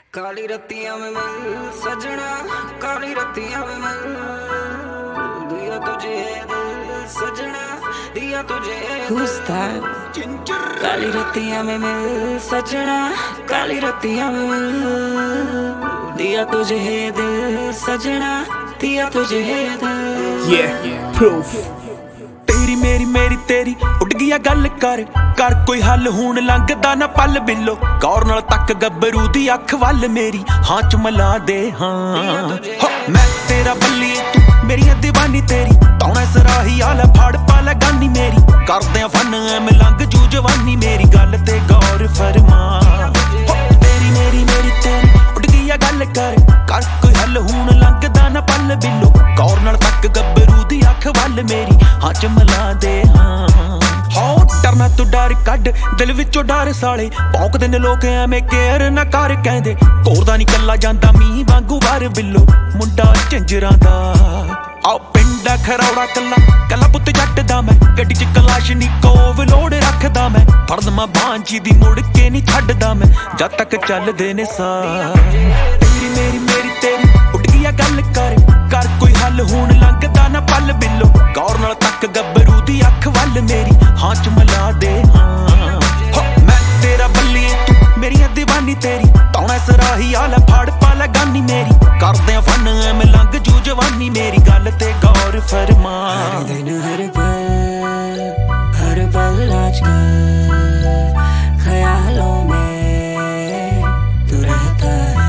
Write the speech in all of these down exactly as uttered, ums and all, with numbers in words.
काली रत्तियां में मिल सजना, काली रत्तियां में मिल, दिया तुझे दिल सजना, दिया तुझे Who's that? काली रत्तियां में मिल सजना, काली रत्तियां में मिल, दिया तुझे दिल सजना, दिया तुझे दिल। Yeah, proof। तेरी मेरी मेरी तेरी उड़ गया गल कर कर कोई हल हुण लंघदा ना पल बिलो गौर नाल तक गब्बरू दी अख वल मेरी हां च मला दे हां मैं तेरा बल्ली तू मेरी दीवानी तेरी तौणे सराही आला फड़ पाला गानी मेरी करदे फन एम लंघ जू जवानी मेरी गल ते गौर फरमा तेरी मेरी मेरी तेरी उड़ गया गल कर कर कोई हल हुण लंघदा ना पल बिलो गौर नाल तक गब्बरू दी अख वल मेरी हां च मला दे हां हो डरना तू डर कड दिल विचों डर साले भौंकदे ने लोक एवें केयर ना कर कहंदे कोरदा नहीं कल्ला जांदा मी वांगू वर बिलो मुंडा झंजरां दा आ पिंडा खरौड़ा कल्ला कल्ला पुत्त जट दा मैं गड्डी च कलाश नी कोव लोड़ रखदा मैं फड़द मां बांझी दी मुड़ के नहीं छड्डदा मैं जद तक चलदे ने सा तेरी मेरी मेरी तेरी उड़ गया गल कर कर कोई हल हुण लंघदा ना पल बिलो गौर नाल तक गब्बरू दी अख वल मेरी हां च मला दे हां मैं तेरा बल्ली तू मेरी दीवानी तेरी तौणे सराही आला फड़ पाला गानी मेरी करदे फन एम लंघ जू जवानी मेरी गल ते गौर फरमा हर दिन हर पल हर पल आजकल ख्यालों में तू रहता है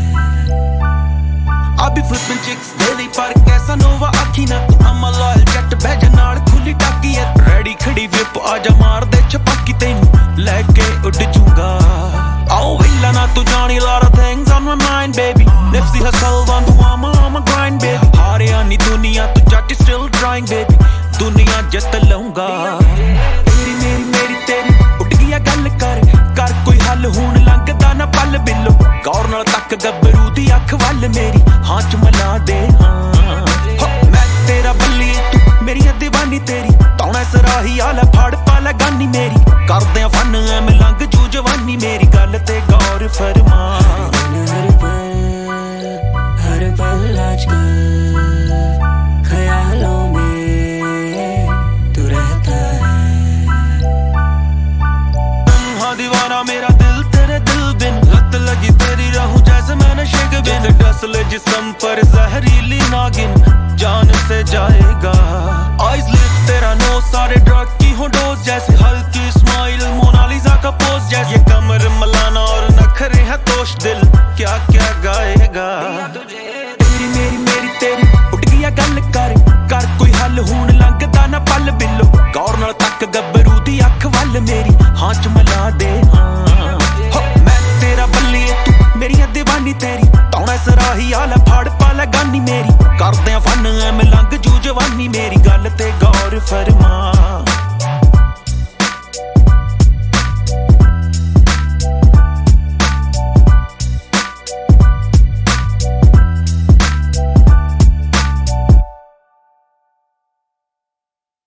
अभी फ्लिपिंग चिक्स डेली पर कैसा नोवा आखी ना तू I'm a loyal जट बैज नाल खुली टाकी है रेडी खड़ी विप आजा मार दे छपाकी तैनू लेके उड़ जूंगा आओ वेला ना तू जानी lot of things on my mind baby Nipsey Hussle वांगू I'm on my grind baby हारिया नी दुनिया तू जट still trying baby दुनिया जित लूंगा तेरी मेरी मेरी तेरी उड़ गया गल कर कर कोई हल हुण लंघदा ना पल बिलो गौर नाल तक गब्बरू दी अख वल मेरी हां च मला दे हां मैं तेरा बल्ली तू मेरी दीवानी तेरी तौणे सराही आला फड़ पाला गानी मेरी करदे फन एम लंघ जू जवानी मेरी गल ते गौर फरमा हर पल हर पल आजकल ख्यालों में तू रहता है हाँ दीवाना मेरा दिल तेरे दिल बिन लत लगी तेरी रहूं जैसे मैंने शेक बिन डसल जिस्म पर जहरीली नागिन जान से जाएगा आइज लिप तेरा नो सारे ड्रग की हो डोज जैसे हल्की स्माइल मोनालिसा का पोज जैसे कमर मलाना और नखरे है तोश दिल क्या क्या गाएगा तेरी मेरी मेरी तेरी उड़ गया गल कर कर कोई हल हुण लंघदा ना पल बिलो गौर नाल तक गब्बरू दी अख वल मेरी हां च मला दे हां मैं तेरा बल्ली तू मेरी दीवानी तेरी तौणे सराही आला फड़ पाला गानी मेरी करदे फन एम लंघ जू जवानी मेरी गल ते गौर फरमा।